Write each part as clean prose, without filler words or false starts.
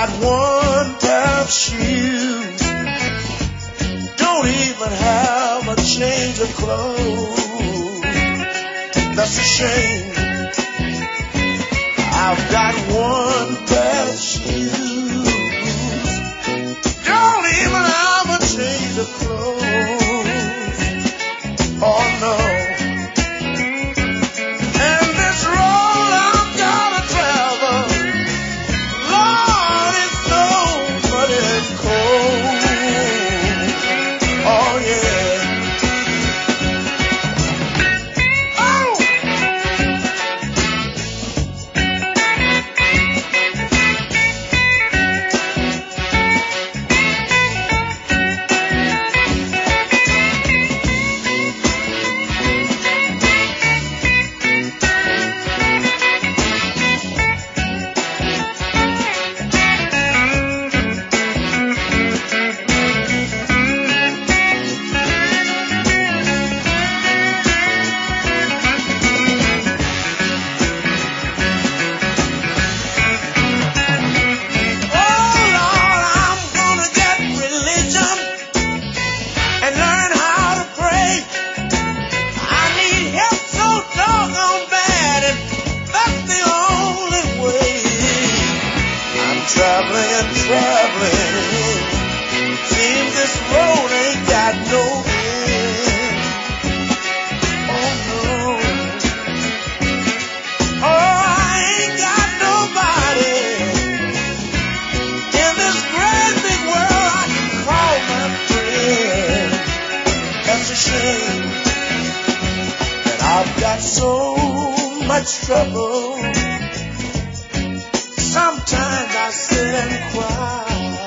got one pair of shoes, don't even have a change of clothes. That's a shame. I've got one pair of shoes, don't even have a change of clothes. Oh no. And this road I'm gonna travel, Lord, it's so muddy and cold. Oh yeah. Oh! Traveling, seems this road ain't got no end. Oh no, oh I ain't got nobody in this great big world I can call my friend. That's a shame that I've got so much trouble. Sometimes I sit and cry.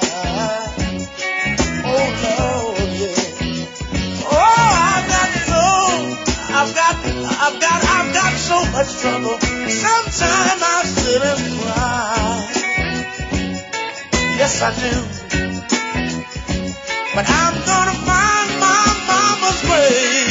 Oh Lord, yeah. Oh, I've got so much trouble. Sometimes I sit and cry. Yes, I do. But I'm gonna find my mama's grave.